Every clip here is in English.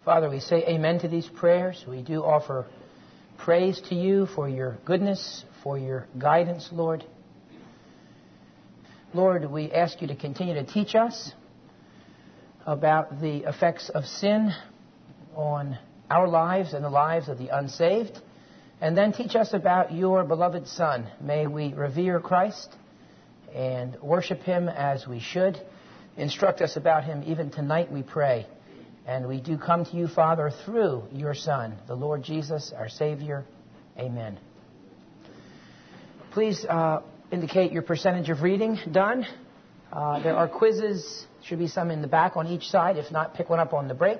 Father, we say amen to these prayers. We do offer praise to you for your goodness, for your guidance, Lord. Lord, we ask you to continue to teach us about the effects of sin on our lives and the lives of the unsaved. And then teach us about your beloved Son. May we revere Christ and worship him as we should. Instruct us about him even tonight, we pray. And we do come to you, Father, through your Son, the Lord Jesus, our Savior. Amen. Please indicate your percentage of reading done. There are quizzes. Should be some in the back on each side. If not, pick one up on the break.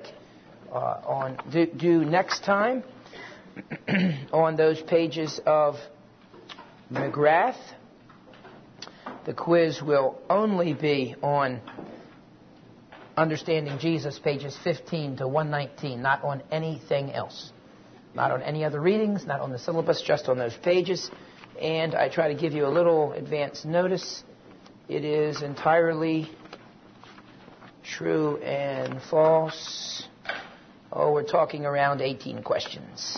Due next time on those pages of McGrath. The quiz will only be on Understanding Jesus, pages 15 to 119, not on anything else. Not on any other readings, not on the syllabus, just on those pages. And I try to give you a little advance notice. It is entirely true and false. Oh, we're talking around 18 questions.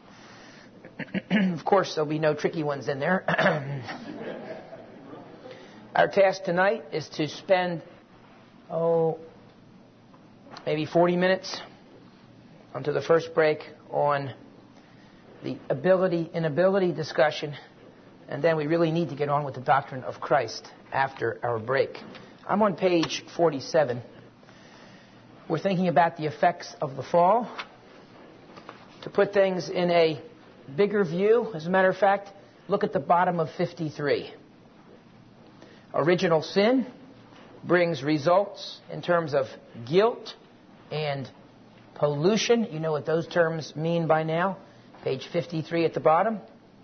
Of course, there'll be no tricky ones in there. Our task tonight is to spend, maybe 40 minutes onto the first break on the ability-inability discussion, and then we really need to get on with the doctrine of Christ after our break. I'm on page 47. We're thinking about the effects of the fall. To put things in a bigger view, as a matter of fact, look at the bottom of 53. Original sin brings results in terms of guilt and pollution. You know what those terms mean by now. Page 53 at the bottom.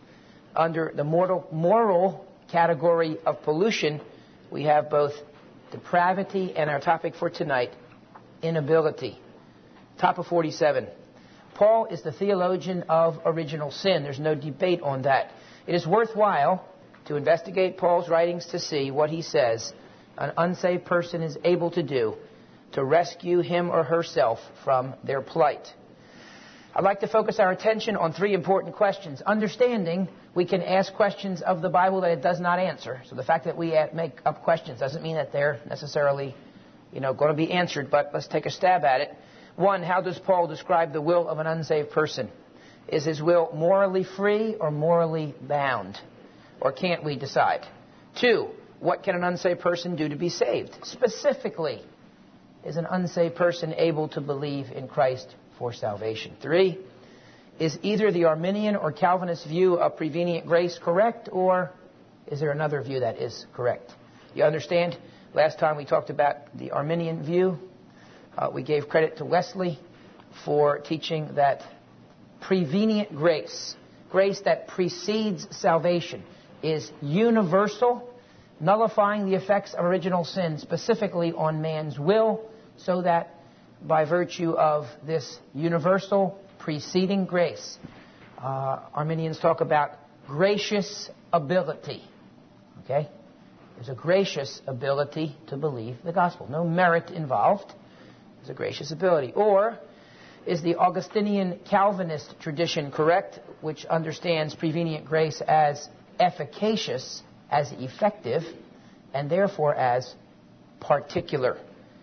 Under the moral category of pollution, we have both depravity and our topic for tonight, inability. Top of 47. Paul is the theologian of original sin. There's no debate on that. It is worthwhile to investigate Paul's writings to see what he says an unsaved person is able to do to rescue him or herself from their plight. I'd like to focus our attention on three important questions. Understanding we can ask questions of the Bible that it does not answer. So the fact that we make up questions doesn't mean that they're necessarily, going to be answered, but let's take a stab at it. One, how does Paul describe the will of an unsaved person? Is his will morally free or morally bound? Or can't we decide? Two, what can an unsaved person do to be saved? Specifically, is an unsaved person able to believe in Christ for salvation? Three, is either the Arminian or Calvinist view of prevenient grace correct, or is there another view that is correct? You understand? Last time we talked about the Arminian view. We gave credit to Wesley for teaching that prevenient grace, grace that precedes salvation, is universal, nullifying the effects of original sin, specifically on man's will, so that by virtue of this universal preceding grace, Arminians talk about gracious ability. Okay? There's a gracious ability to believe the gospel. No merit involved. There's a gracious ability. Or is the Augustinian Calvinist tradition correct, which understands prevenient grace as efficacious, as effective, and therefore as particular?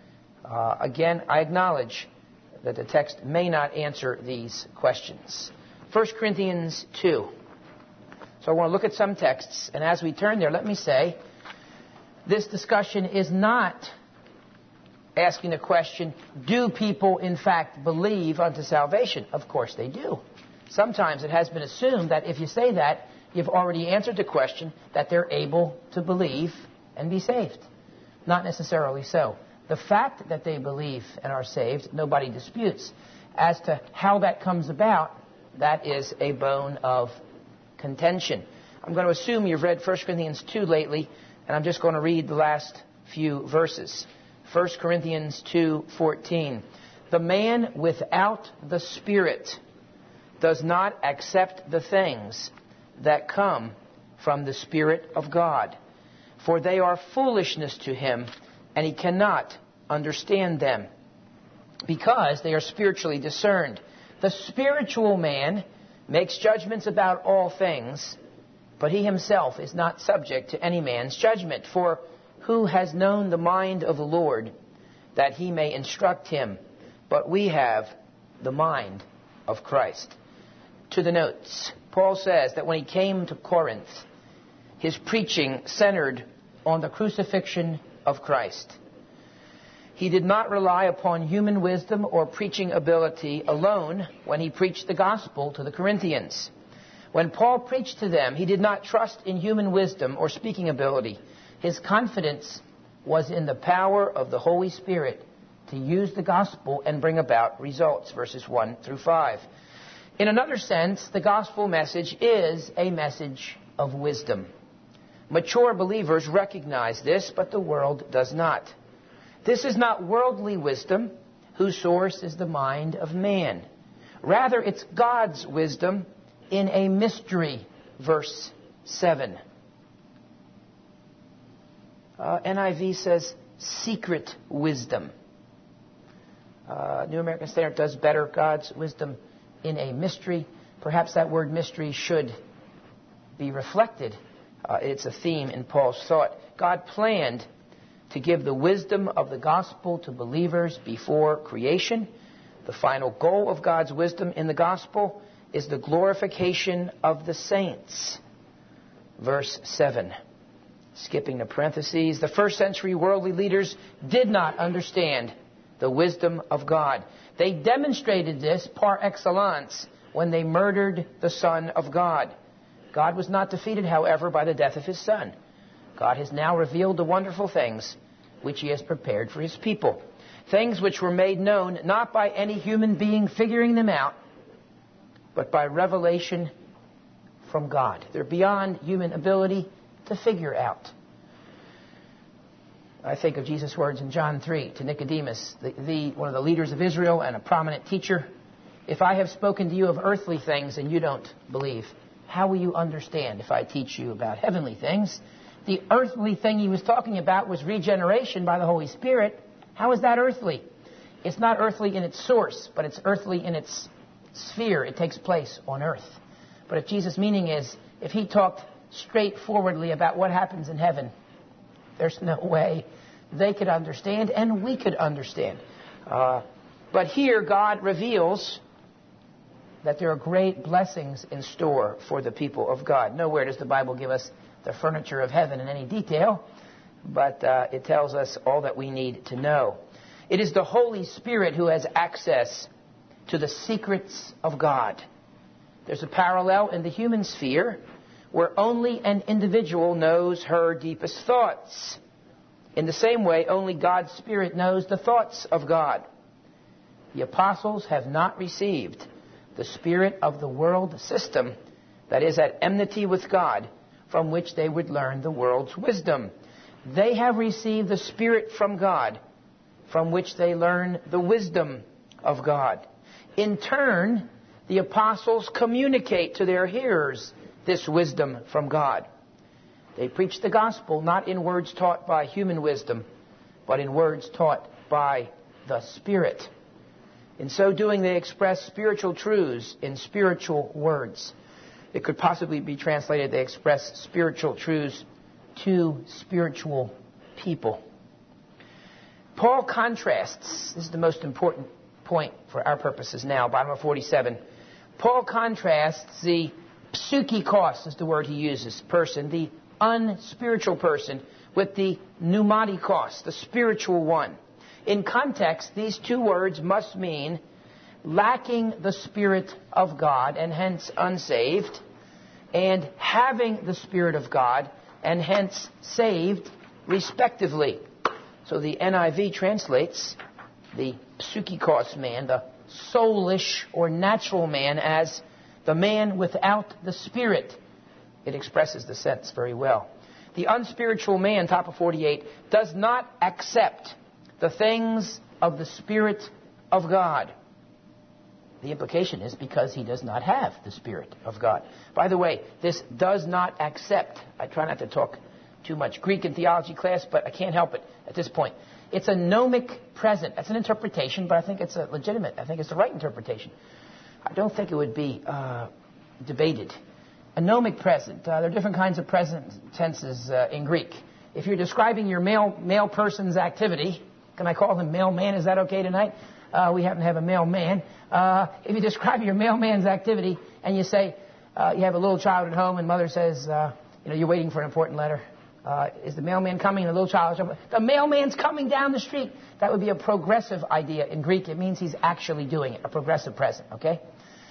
Again, I acknowledge that the text may not answer these questions. 1 Corinthians 2. So I want to look at some texts, and as we turn there, let me say, this discussion is not asking the question, do people in fact believe unto salvation? Of course they do. Sometimes it has been assumed that if you say that, you've already answered the question that they're able to believe and be saved. Not necessarily so. The fact that they believe and are saved, nobody disputes. As to how that comes about, that is a bone of contention. I'm going to assume you've read 1 Corinthians 2 lately, and I'm just going to read the last few verses. 1 Corinthians 2:14. The man without the Spirit does not accept the things that come from the Spirit of God, for they are foolishness to him, and he cannot understand them, because they are spiritually discerned. The spiritual man makes judgments about all things, but he himself is not subject to any man's judgment. For who has known the mind of the Lord, that he may instruct him? But we have the mind of Christ. To the notes, Paul says that when he came to Corinth, his preaching centered on the crucifixion of Christ. He did not rely upon human wisdom or preaching ability alone when he preached the gospel to the Corinthians. When Paul preached to them, he did not trust in human wisdom or speaking ability. His confidence was in the power of the Holy Spirit to use the gospel and bring about results, verses 1 through 5. In another sense, the gospel message is a message of wisdom. Mature believers recognize this, but the world does not. This is not worldly wisdom, whose source is the mind of man. Rather, it's God's wisdom in a mystery, verse 7. NIV says secret wisdom. New American Standard does better, God's wisdom in a mystery. Perhaps that word mystery should be reflected. It's a theme in Paul's thought. God planned to give the wisdom of the gospel to believers before creation. The final goal of God's wisdom in the gospel is the glorification of the saints. Verse 7. Skipping the parentheses, the first century worldly leaders did not understand the wisdom of God. They demonstrated this par excellence when they murdered the Son of God. God was not defeated, however, by the death of his Son. God has now revealed the wonderful things which he has prepared for his people. Things which were made known not by any human being figuring them out, but by revelation from God. They're beyond human ability to figure out. I think of Jesus' words in John 3 to Nicodemus, one of the leaders of Israel and a prominent teacher. If I have spoken to you of earthly things and you don't believe, how will you understand if I teach you about heavenly things? The earthly thing he was talking about was regeneration by the Holy Spirit. How is that earthly? It's not earthly in its source, but it's earthly in its sphere. It takes place on earth. But if Jesus' meaning is, if he talked straightforwardly about what happens in heaven, there's no way they could understand and we could understand. But here God reveals that there are great blessings in store for the people of God. Nowhere does the Bible give us the furniture of heaven in any detail, but it tells us all that we need to know. It is the Holy Spirit who has access to the secrets of God. There's a parallel in the human sphere where only an individual knows her deepest thoughts. In the same way, only God's Spirit knows the thoughts of God. The apostles have not received the spirit of the world system that is at enmity with God, from which they would learn the world's wisdom. They have received the Spirit from God, from which they learn the wisdom of God. In turn, the apostles communicate to their hearers this wisdom from God. They preach the gospel not in words taught by human wisdom, but in words taught by the Spirit. In so doing, they express spiritual truths in spiritual words. It could possibly be translated, they express spiritual truths to spiritual people. Paul contrasts, this is the most important point for our purposes now, bottom of 47. Paul contrasts the psychikos, is the word he uses, person, the unspiritual person, with the pneumatikos, the spiritual one. In context, these two words must mean lacking the Spirit of God and hence unsaved, and having the Spirit of God and hence saved, respectively. So the NIV translates the psychikos man, the soulish or natural man, as the man without the Spirit. It expresses the sense very well. The unspiritual man, top of 48, does not accept the things of the Spirit of God. The implication is because he does not have the Spirit of God. By the way, this does not accept. I try not to talk too much Greek in theology class, but I can't help it at this point. It's a gnomic present. That's an interpretation, but I think it's a legitimate. I think it's the right interpretation. I don't think it would be debated. A gnomic present. There are different kinds of present tenses in Greek. If you're describing your male person's activity, can I call him mailman? Is that okay tonight? We happen to have a mailman. If you describe your mailman's activity and you say you have a little child at home and mother says, you're waiting for an important letter. Is the mailman coming? And the little child is, the mailman's coming down the street. That would be a progressive idea. In Greek, it means he's actually doing it. A progressive present, okay?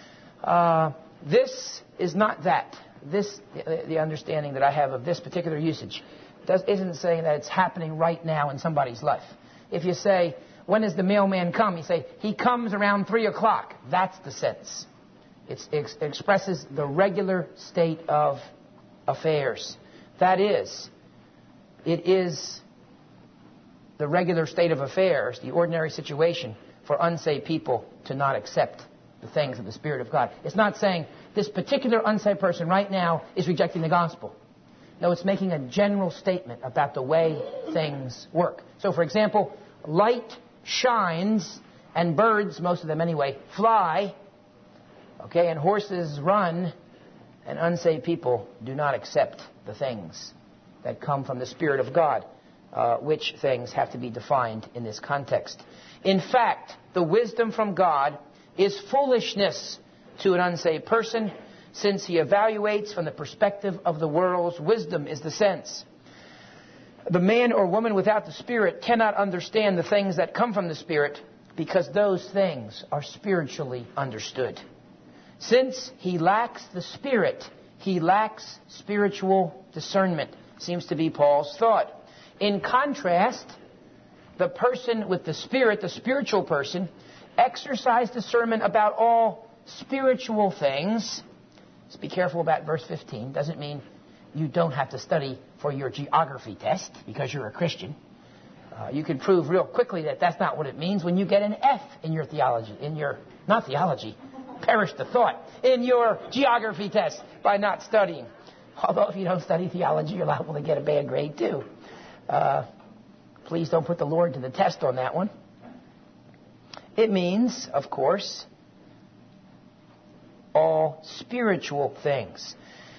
This is not that. The understanding that I have of this particular usage isn't saying that it's happening right now in somebody's life. If you say, when does the mailman come? You say, he comes around 3 o'clock. That's the sense. It expresses the regular state of affairs. That is, it is the regular state of affairs, the ordinary situation for unsaved people to not accept the things of the Spirit of God. It's not saying this particular unsaved person right now is rejecting the gospel. No, it's making a general statement about the way things work. So, for example, light shines and birds, most of them anyway, fly, okay, and horses run, and unsaved people do not accept the things that come from the Spirit of God, which things have to be defined in this context. In fact, the wisdom from God is foolishness to an unsaved person, since he evaluates from the perspective of the world's wisdom is the sense. The man or woman without the Spirit cannot understand the things that come from the Spirit because those things are spiritually understood. Since he lacks the Spirit, he lacks spiritual discernment, seems to be Paul's thought. In contrast, the person with the Spirit, the spiritual person, exercise discernment about all spiritual things. Let's be careful about verse 15. Doesn't mean you don't have to study for your geography test because you're a Christian. You can prove real quickly that that's not what it means when you get an F in your theology, perish the thought, in your geography test by not studying. Although if you don't study theology, you're liable to get a bad grade too. Please don't put the Lord to the test on that one. It means, of course, all spiritual things.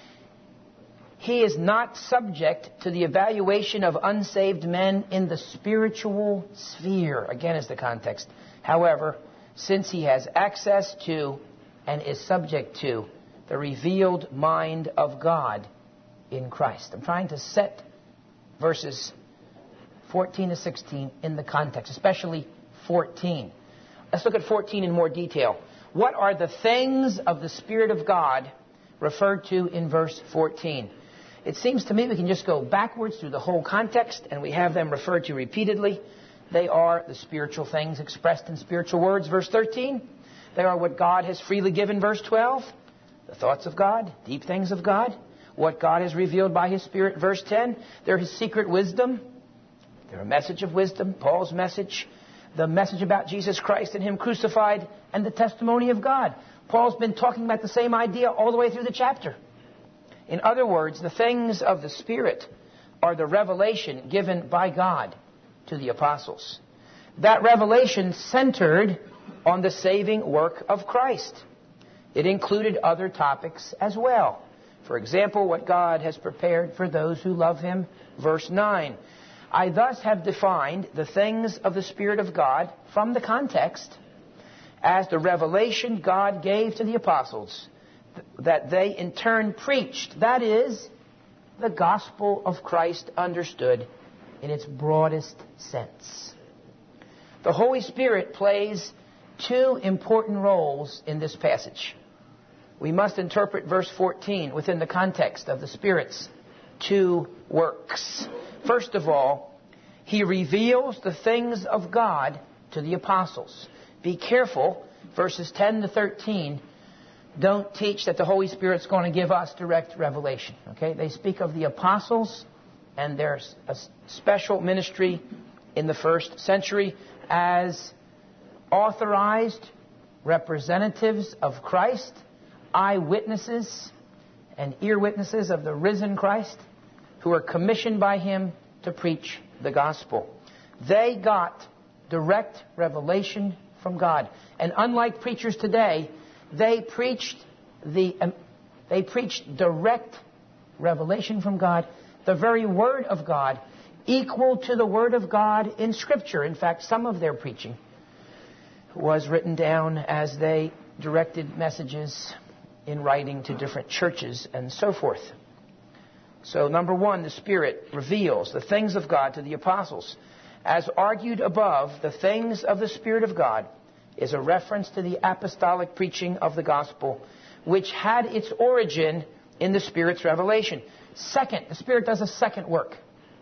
He is not subject to the evaluation of unsaved men in the spiritual sphere. Again, is the context. However, since he has access to and is subject to the revealed mind of God in Christ. I'm trying to set verses 14 to 16 in the context, especially 14. Let's look at 14 in more detail. What are the things of the Spirit of God referred to in verse 14? It seems to me we can just go backwards through the whole context, and we have them referred to repeatedly. They are the spiritual things expressed in spiritual words, verse 13. They are what God has freely given, verse 12. The thoughts of God, deep things of God. What God has revealed by His Spirit, verse 10. They're His secret wisdom. They're a message of wisdom, Paul's message. The message about Jesus Christ and Him crucified, and the testimony of God. Paul's been talking about the same idea all the way through the chapter. In other words, the things of the Spirit are the revelation given by God to the apostles. That revelation centered on the saving work of Christ. It included other topics as well. For example, what God has prepared for those who love Him. Verse 9. I thus have defined the things of the Spirit of God from the context as the revelation God gave to the apostles that they in turn preached. That is, the gospel of Christ understood in its broadest sense. The Holy Spirit plays two important roles in this passage. We must interpret verse 14 within the context of the Spirit's two works. First of all, He reveals the things of God to the apostles. Be careful, verses 10 to 13 don't teach that the Holy Spirit's going to give us direct revelation. Okay? They speak of the apostles, and there's a special ministry in the first century as authorized representatives of Christ, eyewitnesses and ear witnesses of the risen Christ, who are commissioned by Him to preach the gospel. They got direct revelation from God. And unlike preachers today, they preached direct revelation from God, the very Word of God, equal to the Word of God in Scripture. In fact, some of their preaching was written down as they directed messages in writing to different churches and so forth. So, number one, the Spirit reveals the things of God to the apostles. As argued above, the things of the Spirit of God is a reference to the apostolic preaching of the gospel, which had its origin in the Spirit's revelation. Second, the Spirit does a second work.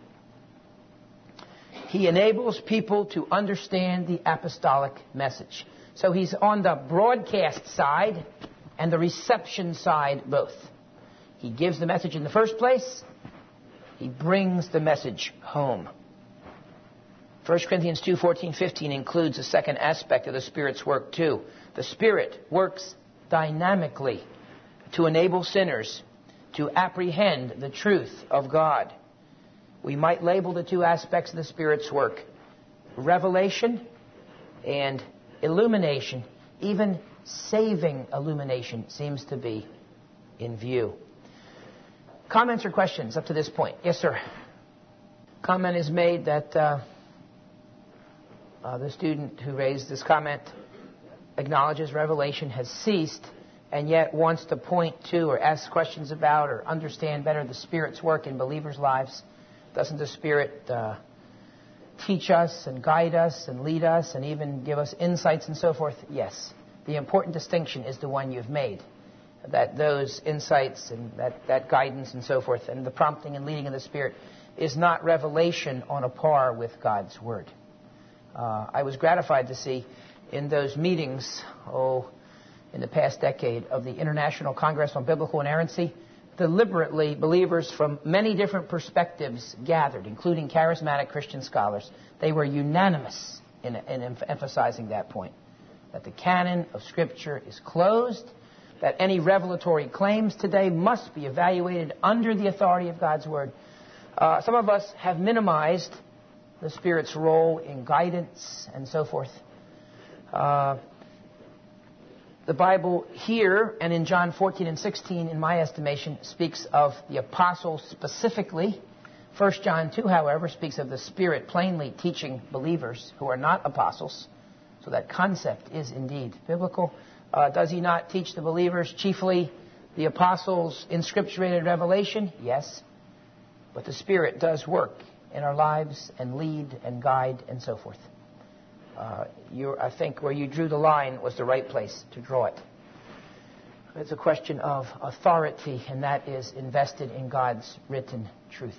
He enables people to understand the apostolic message. So he's on the broadcast side and the reception side both. He gives the message in the first place. He brings the message home. 1 Corinthians 2:14-15 includes a second aspect of the Spirit's work too. The Spirit works dynamically to enable sinners to apprehend the truth of God. We might label the two aspects of the Spirit's work: revelation and illumination. Even saving illumination seems to be in view. Comments or questions up to this point? Yes, sir. Comment is made that the student who raised this comment acknowledges revelation has ceased and yet wants to point to or ask questions about or understand better the Spirit's work in believers' lives. Doesn't the Spirit teach us and guide us and lead us and even give us insights and so forth? Yes. The important distinction is the one you've made, that those insights and that guidance and so forth and the prompting and leading of the Spirit is not revelation on a par with God's Word. I was gratified to see in those meetings, in the past decade, of the International Congress on Biblical Inerrancy, deliberately believers from many different perspectives gathered, including charismatic Christian scholars. They were unanimous in emphasizing that point, that the canon of Scripture is closed, that any revelatory claims today must be evaluated under the authority of God's Word. Some of us have minimized the Spirit's role in guidance and so forth. The Bible here and in John 14 and 16, in my estimation, speaks of the apostles specifically. 1 John 2, however, speaks of the Spirit plainly teaching believers who are not apostles. So that concept is indeed biblical. Does he not teach the believers chiefly the apostles' inscripturated revelation? Yes. But the Spirit does work in our lives and lead and guide and so forth. I think where you drew the line was the right place to draw it. It's a question of authority, and that is invested in God's written truth.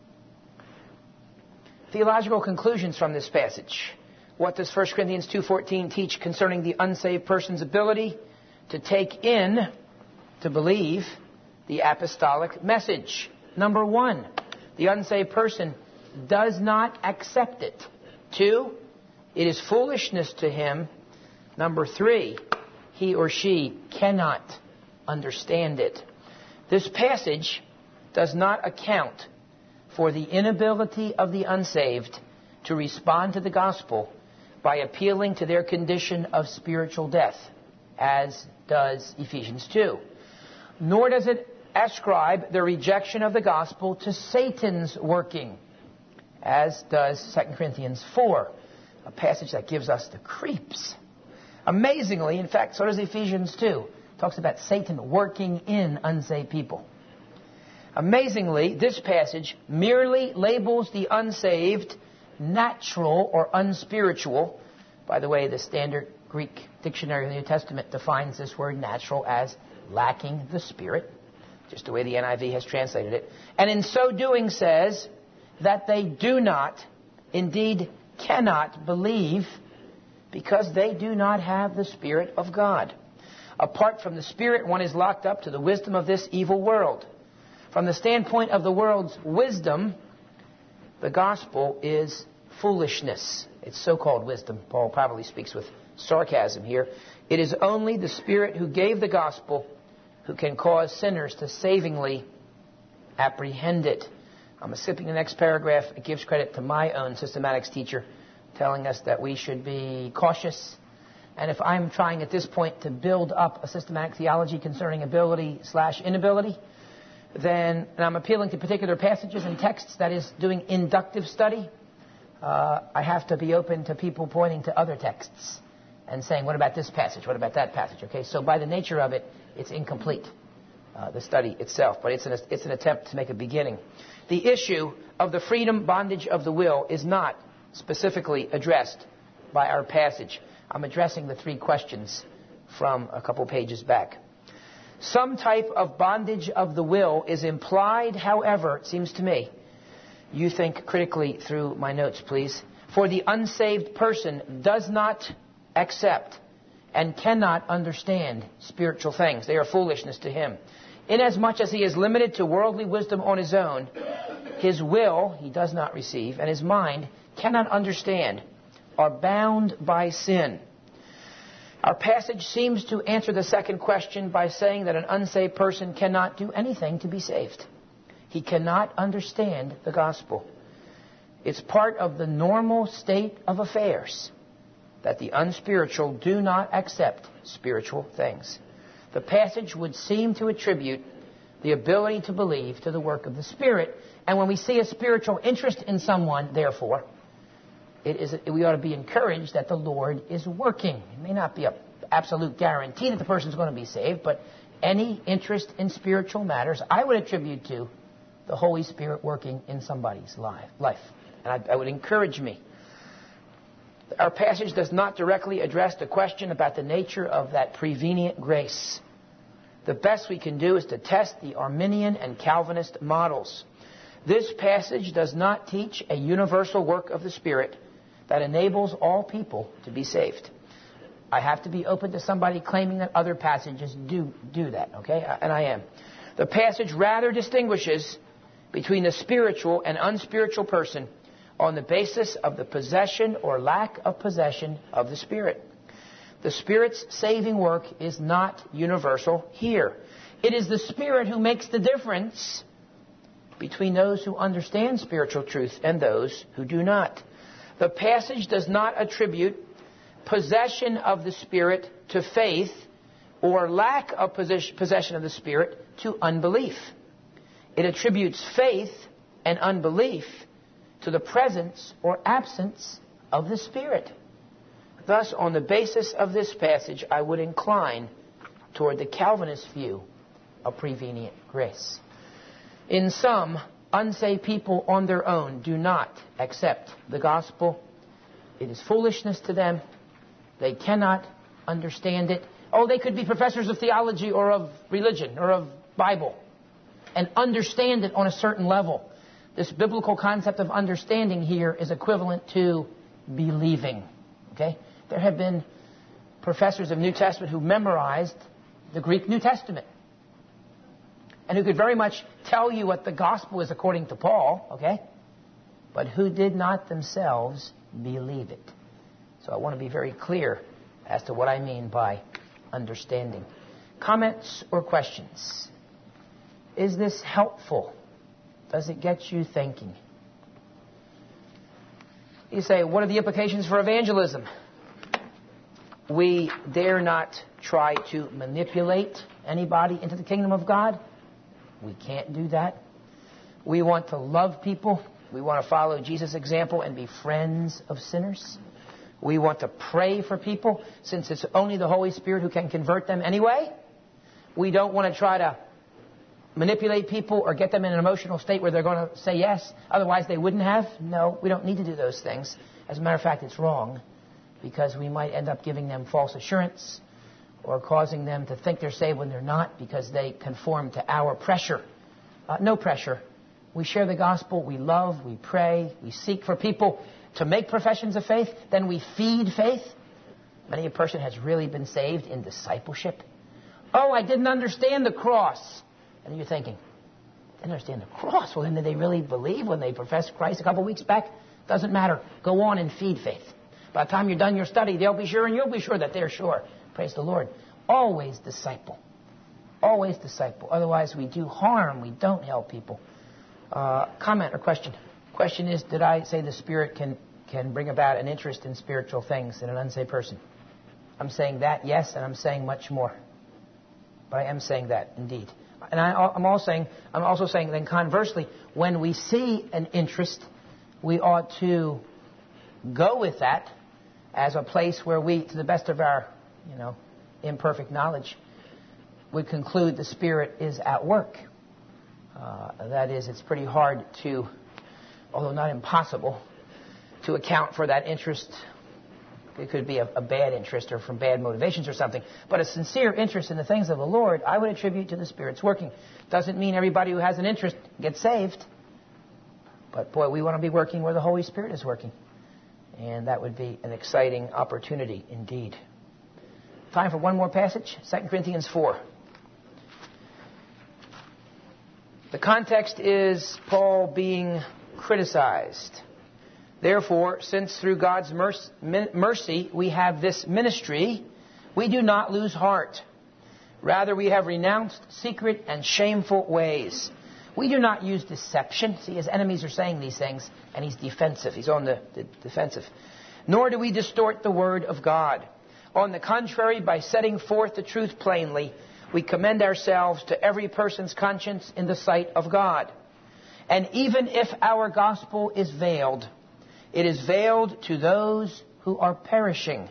Theological conclusions from this passage. What does 1 Corinthians 2:14 teach concerning the unsaved person's ability to take in, to believe, the apostolic message? Number one, the unsaved person does not accept it. 2, it is foolishness to him. Number 3, he or she cannot understand it. This passage does not account for the inability of the unsaved to respond to the gospel by appealing to their condition of spiritual death, as does Ephesians 2. Nor does it ascribe the rejection of the gospel to Satan's working, as does 2 Corinthians 4, a passage that gives us the creeps. Amazingly, in fact, so does Ephesians 2. It talks about Satan working in unsaved people. Amazingly, this passage merely labels the unsaved natural or unspiritual. By the way, the Standard Greek Dictionary of the New Testament defines this word natural as lacking the Spirit, just the way the NIV has translated it. And in so doing says that they do not, indeed cannot believe, because they do not have the Spirit of God. Apart from the Spirit, one is locked up to the wisdom of this evil world. From the standpoint of the world's wisdom, the gospel is foolishness. It's so-called wisdom. Paul probably speaks with sarcasm here. It is only the Spirit who gave the gospel who can cause sinners to savingly apprehend it. I'm skipping the next paragraph. It gives credit to my own systematics teacher, telling us that we should be cautious. And if I'm trying at this point to build up a systematic theology concerning ability/inability, then and I'm appealing to particular passages and texts, that is, doing inductive study, I have to be open to people pointing to other texts and saying, what about this passage? What about that passage? Okay, so by the nature of it, it's incomplete, the study itself, but it's an attempt to make a beginning. The issue of the freedom, bondage of the will is not specifically addressed by our passage. I'm addressing the three questions from a couple pages back. Some type of bondage of the will is implied, however, it seems to me. You think critically through my notes, please. For the unsaved person does not accept and cannot understand spiritual things. They are foolishness to him. Inasmuch as he is limited to worldly wisdom on his own, his will he does not receive, and his mind cannot understand, are bound by sin. Our passage seems to answer the second question by saying that an unsaved person cannot do anything to be saved. He cannot understand the gospel. It's part of the normal state of affairs that the unspiritual do not accept spiritual things. The passage would seem to attribute the ability to believe to the work of the Spirit. And when we see a spiritual interest in someone, therefore, we ought to be encouraged that the Lord is working. It may not be an absolute guarantee that the person is going to be saved, but any interest in spiritual matters, I would attribute to the Holy Spirit working in somebody's life. And I would encourage me. Our passage does not directly address the question about the nature of that prevenient grace. The best we can do is to test the Arminian and Calvinist models. This passage does not teach a universal work of the Spirit that enables all people to be saved. I have to be open to somebody claiming that other passages do that, okay? And I am. The passage rather distinguishes between the spiritual and unspiritual person on the basis of the possession or lack of possession of the Spirit. The Spirit's saving work is not universal here. It is the Spirit who makes the difference between those who understand spiritual truth and those who do not. The passage does not attribute possession of the Spirit to faith or lack of possession of the Spirit to unbelief. It attributes faith and unbelief to the presence or absence of the Spirit. Thus, on the basis of this passage, I would incline toward the Calvinist view of prevenient grace. In sum, unsaved people on their own do not accept the gospel. It is foolishness to them. They cannot understand it. Oh, they could be professors of theology or of religion or of Bible and understand it on a certain level. This biblical concept of understanding here is equivalent to believing. Okay? There have been professors of New Testament who memorized the Greek New Testament and who could very much tell you what the gospel is according to Paul, okay? But who did not themselves believe it. So I want to be very clear as to what I mean by understanding. Comments or questions? Is this helpful? Does it get you thinking? You say, what are the implications for evangelism? We dare not try to manipulate anybody into the kingdom of God. We can't do that. We want to love people. We want to follow Jesus' example and be friends of sinners. We want to pray for people, since it's only the Holy Spirit who can convert them anyway. We don't want to try to manipulate people or get them in an emotional state where they're going to say yes, otherwise they wouldn't have. No, we don't need to do those things. As a matter of fact, it's wrong, because we might end up giving them false assurance or causing them to think they're saved when they're not because they conform to our pressure. No pressure. We share the gospel, we love, we pray, we seek for people to make professions of faith, then we feed faith. Many a person has really been saved in discipleship. Oh, I didn't understand the cross. And you're thinking, didn't understand the cross? Well, then did they really believe when they professed Christ a couple of weeks back? Doesn't matter. Go on and feed faith. By the time you're done your study, they'll be sure and you'll be sure that they're sure. Praise the Lord. Always disciple. Always disciple. Otherwise, we do harm. We don't help people. Comment or question? Question is, did I say the Spirit can can bring about an interest in spiritual things in an unsaved person. I'm saying that, yes, and I'm saying much more. But I am saying that, indeed. And I'm also saying then conversely, when we see an interest, we ought to go with that as a place where we, to the best of our, imperfect knowledge, would conclude the Spirit is at work. That is, it's pretty hard to, although not impossible, to account for that interest. It could be a bad interest or from bad motivations or something. But a sincere interest in the things of the Lord, I would attribute to the Spirit's working. Doesn't mean everybody who has an interest gets saved. But boy, we want to be working where the Holy Spirit is working. And that would be an exciting opportunity indeed. Time for one more passage, 2 Corinthians 4. The context is Paul being criticized. Therefore, since through God's mercy we have this ministry, we do not lose heart. Rather, we have renounced secret and shameful ways. We do not use deception. See, his enemies are saying these things, and he's defensive. He's on the defensive. Nor do we distort the word of God. On the contrary, by setting forth the truth plainly, we commend ourselves to every person's conscience in the sight of God. And even if our gospel is veiled, it is veiled to those who are perishing.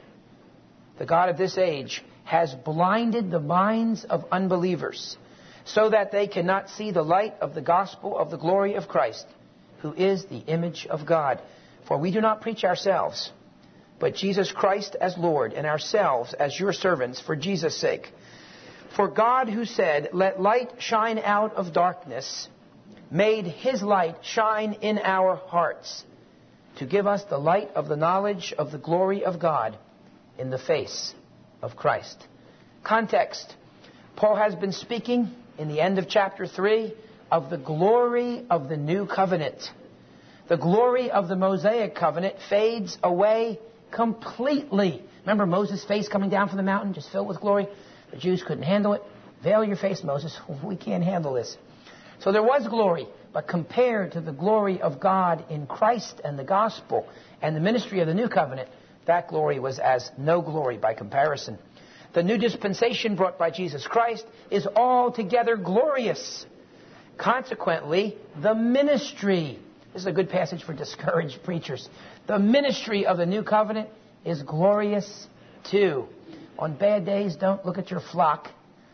The God of this age has blinded the minds of unbelievers, so that they cannot see the light of the gospel of the glory of Christ, who is the image of God. For we do not preach ourselves, but Jesus Christ as Lord, and ourselves as your servants for Jesus' sake. For God, who said, "Let light shine out of darkness," made his light shine in our hearts, to give us the light of the knowledge of the glory of God in the face of Christ. Context. Paul has been speaking in the end of chapter 3 of the glory of the new covenant. The glory of the Mosaic covenant fades away completely. Remember Moses' face coming down from the mountain, just filled with glory? The Jews couldn't handle it. Veil your face, Moses. We can't handle this. So there was glory, but compared to the glory of God in Christ and the gospel and the ministry of the new covenant, that glory was as no glory by comparison. The new dispensation brought by Jesus Christ is altogether glorious. Consequently, the ministry, this is a good passage for discouraged preachers, the ministry of the new covenant is glorious too. On bad days, don't look at your flock.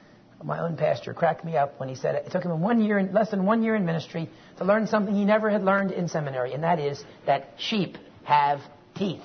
My own pastor cracked me up when he said it took him less than 1 year in ministry to learn something he never had learned in seminary, and that is that sheep have teeth.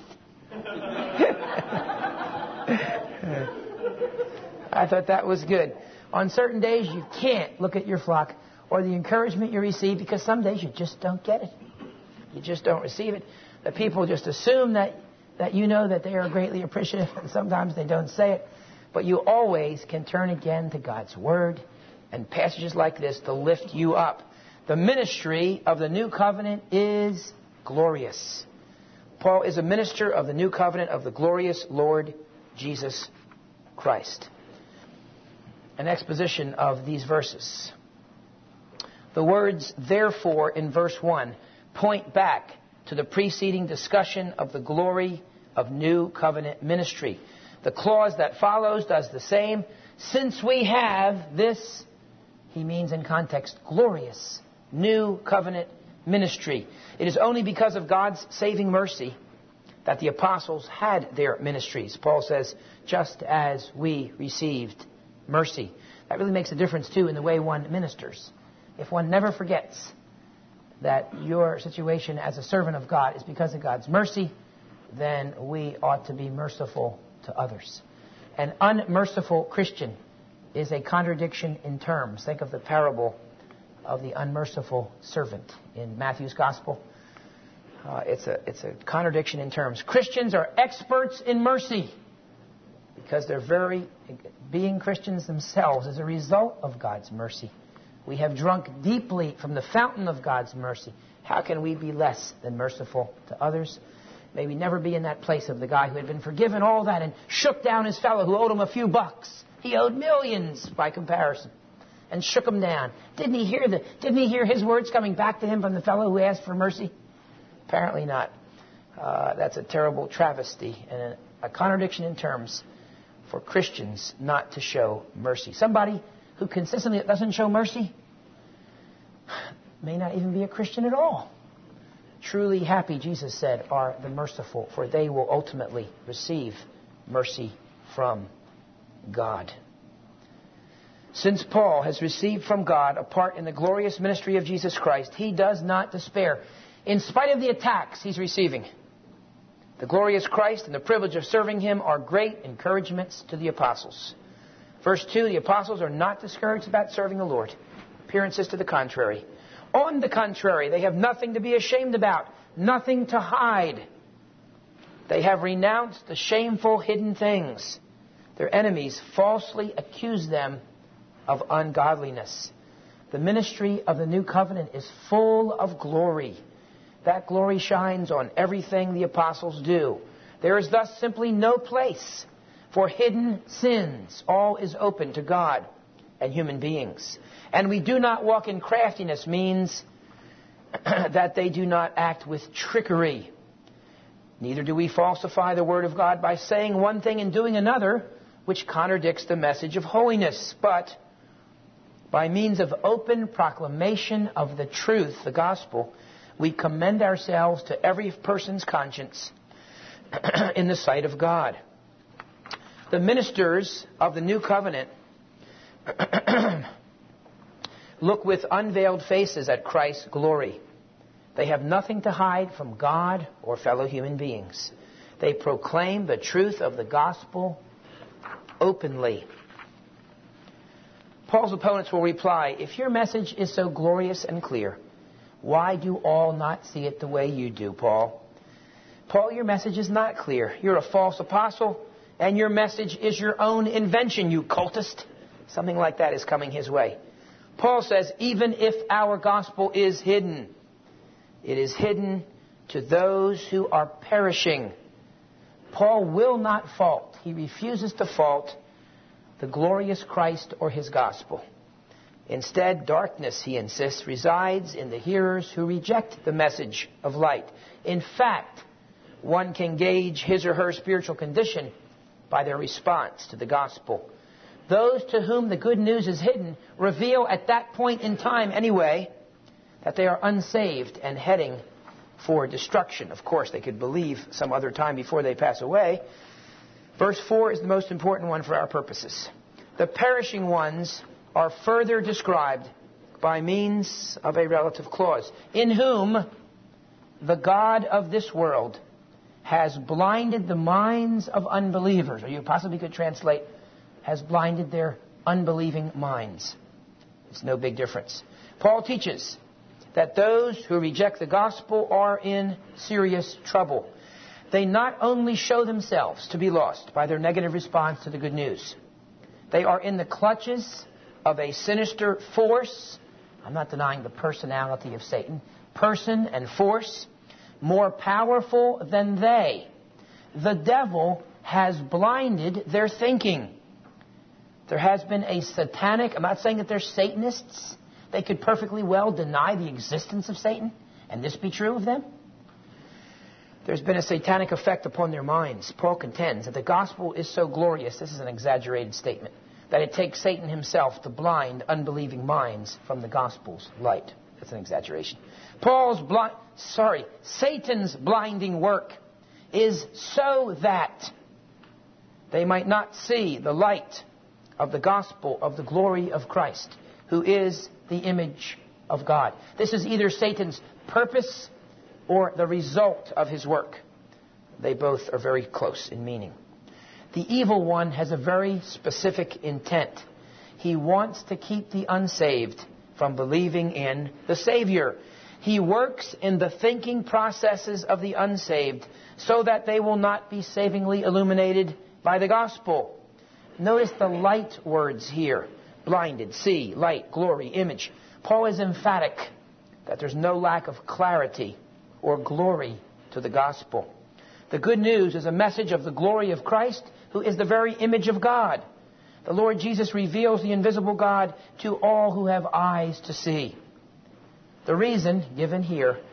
I thought that was good. On certain days, you can't look at your flock or the encouragement you receive, because some days you just don't get it. You just don't receive it. The people just assume that you know that they are greatly appreciative, and sometimes they don't say it. But you always can turn again to God's Word and passages like this to lift you up. The ministry of the new covenant is glorious. Paul is a minister of the new covenant of the glorious Lord Jesus Christ. An exposition of these verses. The words, therefore, in verse 1, point back to the preceding discussion of the glory of new covenant ministry. The clause that follows does the same. Since we have this, he means in context, glorious new covenant ministry. It is only because of God's saving mercy that the apostles had their ministries. Paul says, just as we received mercy. That really makes a difference, too, in the way one ministers. If one never forgets that your situation as a servant of God is because of God's mercy, then we ought to be merciful to others. An unmerciful Christian is a contradiction in terms. Think of the parable of the unmerciful servant in Matthew's Gospel. It's a contradiction in terms. Christians are experts in mercy because being Christians themselves is a result of God's mercy. We have drunk deeply from the fountain of God's mercy. How can we be less than merciful to others? May we never be in that place of the guy who had been forgiven all that and shook down his fellow who owed him a few bucks. He owed millions by comparison, and shook him down. Didn't he hear his words coming back to him from the fellow who asked for mercy? Apparently not. That's a terrible travesty and a contradiction in terms for Christians not to show mercy. Somebody who consistently doesn't show mercy may not even be a Christian at all. Truly happy, Jesus said, are the merciful, for they will ultimately receive mercy from God. Since Paul has received from God a part in the glorious ministry of Jesus Christ, he does not despair, in spite of the attacks he's receiving. The glorious Christ and the privilege of serving him are great encouragements to the apostles. Verse 2, the apostles are not discouraged about serving the Lord. Appearances to the contrary. On the contrary, they have nothing to be ashamed about, nothing to hide. They have renounced the shameful hidden things. Their enemies falsely accuse them of ungodliness. The ministry of the new covenant is full of glory. That glory shines on everything the apostles do. There is thus simply no place for hidden sins. All is open to God and human beings. And we do not walk in craftiness means that they do not act with trickery. Neither do we falsify the word of God by saying one thing and doing another, which contradicts the message of holiness. But by means of open proclamation of the truth, the gospel, we commend ourselves to every person's conscience in the sight of God. The ministers of the new covenant look with unveiled faces at Christ's glory. They have nothing to hide from God or fellow human beings. They proclaim the truth of the gospel openly. Paul's opponents will reply, if your message is so glorious and clear, why do all not see it the way you do, Paul? Paul, your message is not clear. You're a false apostle, and your message is your own invention, you cultist. Something like that is coming his way. Paul says, even if our gospel is hidden, it is hidden to those who are perishing. Paul will not fault. He refuses to fault the glorious Christ or his gospel. Instead, darkness, he insists, resides in the hearers who reject the message of light. In fact, one can gauge his or her spiritual condition by their response to the gospel. Those to whom the good news is hidden reveal at that point in time anyway that they are unsaved and heading for destruction. Of course, they could believe some other time before they pass away. Verse 4 is the most important one for our purposes. The perishing ones are further described by means of a relative clause, in whom the God of this world has blinded the minds of unbelievers. Or you possibly could translate, has blinded their unbelieving minds. It's no big difference. Paul teaches that those who reject the gospel are in serious trouble. They not only show themselves to be lost by their negative response to the good news, they are in the clutches of a sinister force. I'm not denying the personality of Satan. Person and force more powerful than they. The devil has blinded their thinking. There has been a satanic, I'm not saying that they're Satanists. They could perfectly well deny the existence of Satan, and this be true of them. There's been a satanic effect upon their minds. Paul contends that the gospel is so glorious, this is an exaggerated statement, that it takes Satan himself to blind unbelieving minds from the gospel's light. That's an exaggeration. Satan's blinding work is so that they might not see the light of the gospel of the glory of Christ, who is the image of God. This is either Satan's purpose or the result of his work. They both are very close in meaning. The evil one has a very specific intent. He wants to keep the unsaved from believing in the Savior. He works in the thinking processes of the unsaved so that they will not be savingly illuminated by the gospel. Notice the light words here. Blinded, see, light, glory, image. Paul is emphatic that there's no lack of clarity or glory to the gospel. The good news is a message of the glory of Christ, who is the very image of God. The Lord Jesus reveals the invisible God to all who have eyes to see. The reason given here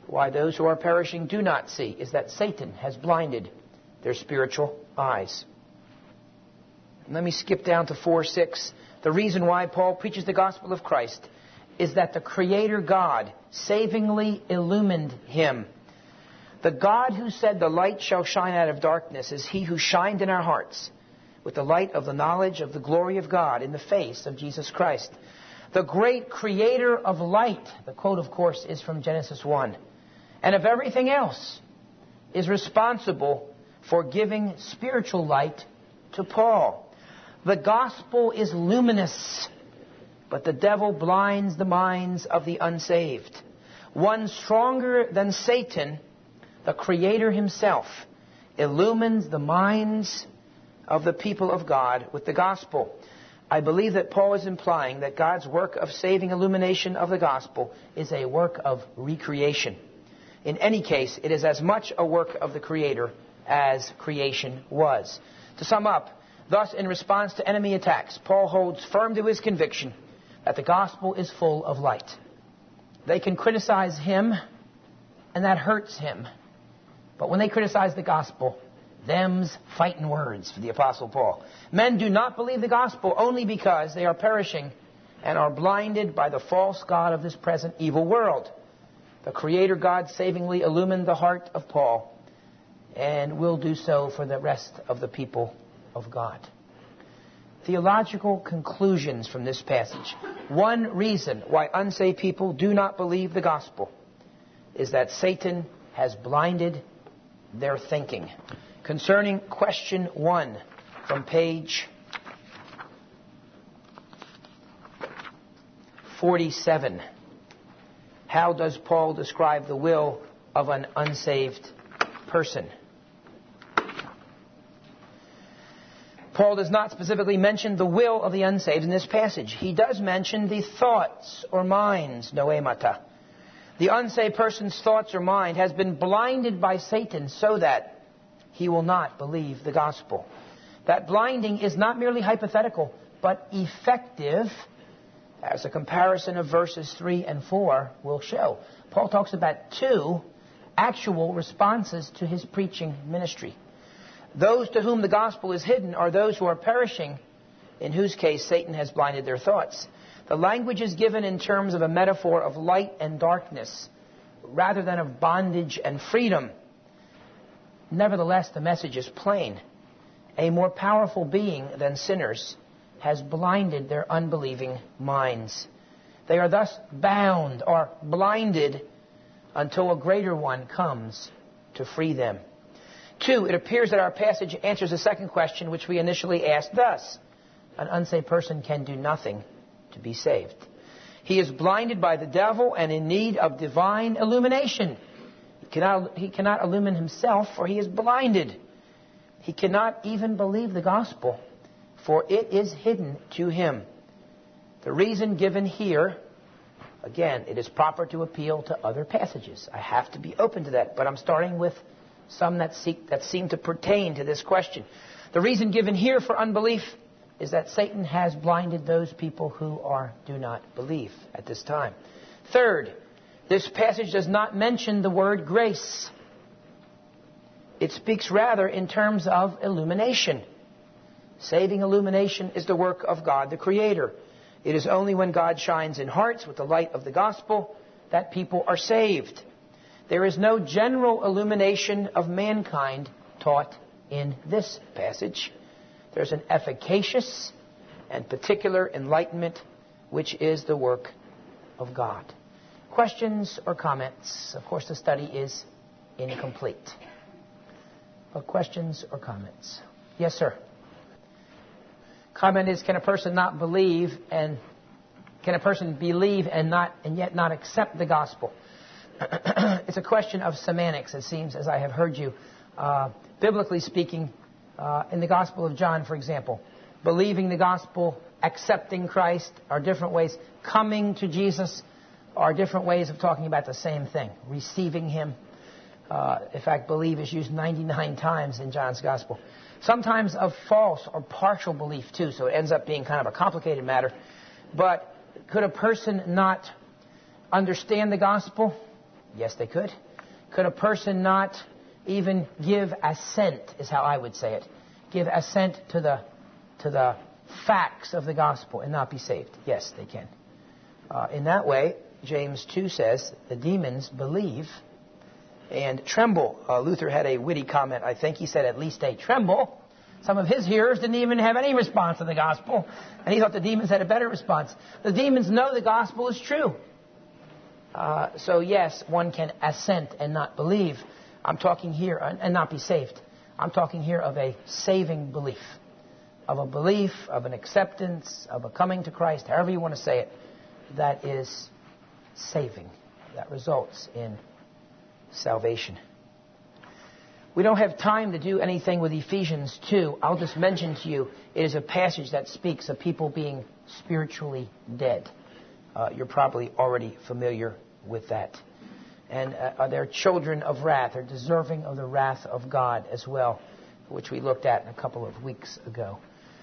why those who are perishing do not see is that Satan has blinded their spiritual eyes. Let me skip down to 4:6. The reason why Paul preaches the gospel of Christ is that the Creator God savingly illumined him. The God who said the light shall shine out of darkness is he who shined in our hearts with the light of the knowledge of the glory of God in the face of Jesus Christ. The great Creator of light, the quote of course is from Genesis 1, and of everything else, is responsible for giving spiritual light to Paul. The gospel is luminous, but the devil blinds the minds of the unsaved. One stronger than Satan, the Creator himself, illumines the minds of the people of God with the gospel. I believe that Paul is implying that God's work of saving illumination of the gospel is a work of recreation. In any case, it is as much a work of the Creator as creation was. To sum up, thus, in response to enemy attacks, Paul holds firm to his conviction that the gospel is full of light. They can criticize him, and that hurts him. But when they criticize the gospel, them's fighting words for the Apostle Paul. Men do not believe the gospel only because they are perishing and are blinded by the false god of this present evil world. The Creator God savingly illumined the heart of Paul and will do so for the rest of the people of God. Theological conclusions from this passage. One reason why unsaved people do not believe the gospel is that Satan has blinded their thinking. Concerning question 1 from page 47. How does Paul describe the will of an unsaved person? Paul does not specifically mention the will of the unsaved in this passage. He does mention the thoughts or minds, noemata. The unsaved person's thoughts or mind has been blinded by Satan so that he will not believe the gospel. That blinding is not merely hypothetical, but effective, as a comparison of verses 3 and 4 will show. Paul talks about 2 actual responses to his preaching ministry. Those to whom the gospel is hidden are those who are perishing, in whose case Satan has blinded their thoughts. The language is given in terms of a metaphor of light and darkness, rather than of bondage and freedom. Nevertheless, the message is plain. A more powerful being than sinners has blinded their unbelieving minds. They are thus bound or blinded until a greater one comes to free them. 2, it appears that our passage answers the second question which we initially asked thus. An unsaved person can do nothing to be saved. He is blinded by the devil and in need of divine illumination. He cannot illumine himself, for he is blinded. He cannot even believe the gospel, for it is hidden to him. The reason given here, again, it is proper to appeal to other passages. I have to be open to that, but I'm starting with some that seem to pertain to this question. The reason given here for unbelief is that Satan has blinded those people who do not believe at this time. Third, this passage does not mention the word grace. It speaks rather in terms of illumination. Saving illumination is the work of God the Creator. It is only when God shines in hearts with the light of the gospel that people are saved. There is no general illumination of mankind taught in this passage. There's an efficacious and particular enlightenment, which is the work of God. Questions or comments? Of course, the study is incomplete. But questions or comments? Yes, sir. Comment is, can a person not believe and can a person believe and yet not accept the gospel? It's a question of semantics, it seems, as I have heard you. Biblically speaking, in the Gospel of John, for example, believing the gospel, accepting Christ are different ways. Coming to Jesus are different ways of talking about the same thing. Receiving Him. In fact, believe is used 99 times in John's Gospel. Sometimes of false or partial belief, too, so it ends up being kind of a complicated matter. But could a person not understand the gospel? Yes, they could. Could a person not even give assent, is how I would say it. Give assent to the facts of the gospel and not be saved? Yes, they can. In that way, James 2 says, the demons believe and tremble. Luther had a witty comment, I think. He said, at least they tremble. Some of his hearers didn't even have any response to the gospel, and he thought the demons had a better response. The demons know the gospel is true. So yes, one can assent and not believe. I'm talking here, and not be saved. I'm talking here of a saving belief. Of a belief, of an acceptance, of a coming to Christ, however you want to say it, that is saving. That results in salvation. We don't have time to do anything with Ephesians 2. I'll just mention to you, it is a passage that speaks of people being spiritually dead. You're probably already familiar with that. And they're children of wrath. They're deserving of the wrath of God as well, which we looked at a couple of weeks ago.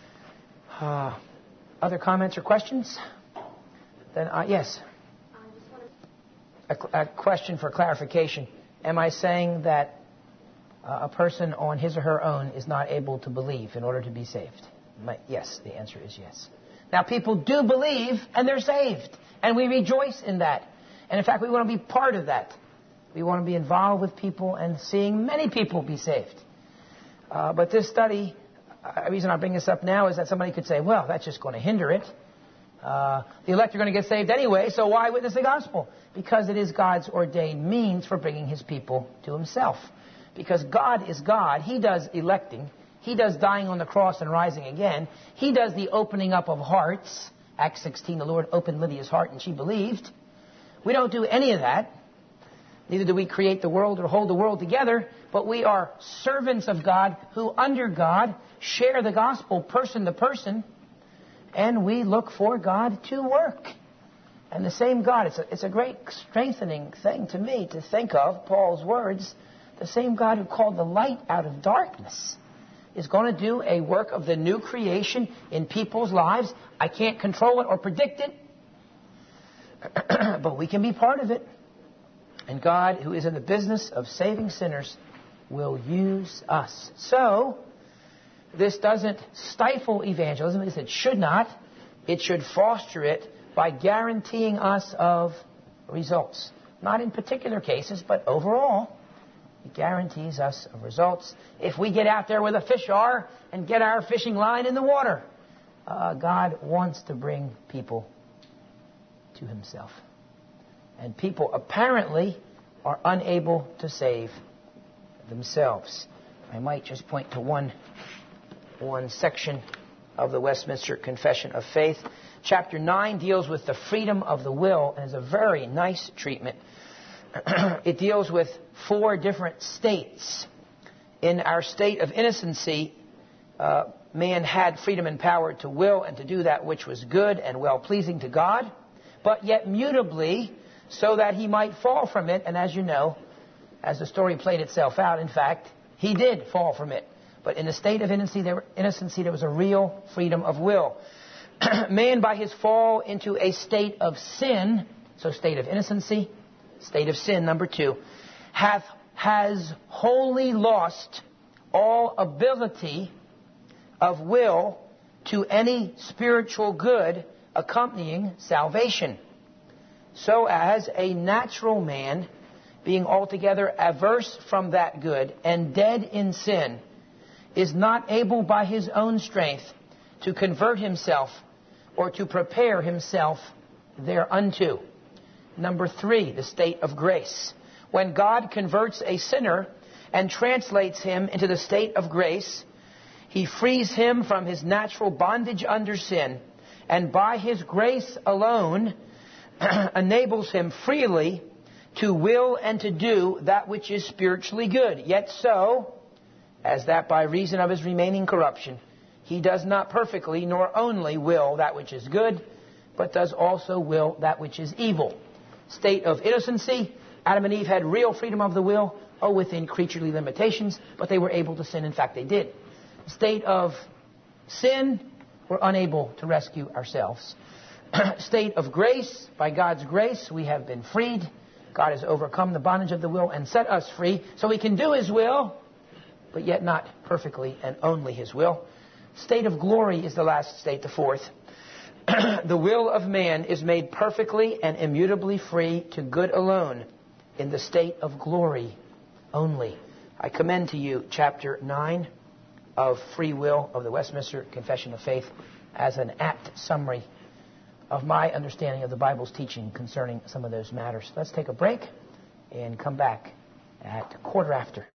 Other comments or questions? Then, yes. A question for clarification. Am I saying that a person on his or her own is not able to believe in order to be saved? Yes, the answer is yes. Now, people do believe and they're saved. And we rejoice in that. And in fact, we want to be part of that. We want to be involved with people and seeing many people be saved. But this study, the reason I bring this up now is that somebody could say, well, that's just going to hinder it. The elect are going to get saved anyway, so why witness the gospel? Because it is God's ordained means for bringing his people to himself. Because God is God. He does electing. He does dying on the cross and rising again. He does the opening up of hearts. Acts 16, the Lord opened Lydia's heart and she believed. We don't do any of that. Neither do we create the world or hold the world together, but we are servants of God who, under God, share the gospel person to person, and we look for God to work. And the same God, it's a great strengthening thing to me to think of, Paul's words, the same God who called the light out of darkness is going to do a work of the new creation in people's lives. I can't control it or predict it, but we can be part of it. And God, who is in the business of saving sinners, will use us. So, this doesn't stifle evangelism. At least it should not. It should foster it by guaranteeing us of results. Not in particular cases, but overall, it guarantees us of results. If we get out there with a fish are and get our fishing line in the water, God wants to bring people to himself. And people apparently are unable to save themselves. I might just point to one section of the Westminster Confession of Faith. Chapter 9 deals with the freedom of the will and is a very nice treatment. It deals with 4 different states. In our state of innocency, man had freedom and power to will and to do that which was good and well-pleasing to God, but yet mutably, so that he might fall from it. And as you know, as the story played itself out, in fact, he did fall from it. But in the state of innocency, there was a real freedom of will. Man, by his fall into a state of sin, so state of innocency, state of sin, number 2, has wholly lost all ability of will to any spiritual good accompanying salvation. So as a natural man, being altogether averse from that good and dead in sin, is not able by his own strength to convert himself or to prepare himself thereunto. Number 3, the state of grace. When God converts a sinner and translates him into the state of grace, he frees him from his natural bondage under sin, and by his grace alone enables him freely to will and to do that which is spiritually good. Yet so, as that by reason of his remaining corruption, he does not perfectly nor only will that which is good, but does also will that which is evil. State of innocency, Adam and Eve had real freedom of the will, within creaturely limitations, but they were able to sin. In fact, they did. State of sin, we're unable to rescue ourselves. State of grace, by God's grace, we have been freed. God has overcome the bondage of the will and set us free so we can do His will, but yet not perfectly and only His will. State of glory is the last state, the fourth. The will of man is made perfectly and immutably free to good alone in the state of glory only. I commend to you chapter 9 of Free Will of the Westminster Confession of Faith as an apt summary of my understanding of the Bible's teaching concerning some of those matters. Let's take a break and come back at 1:15.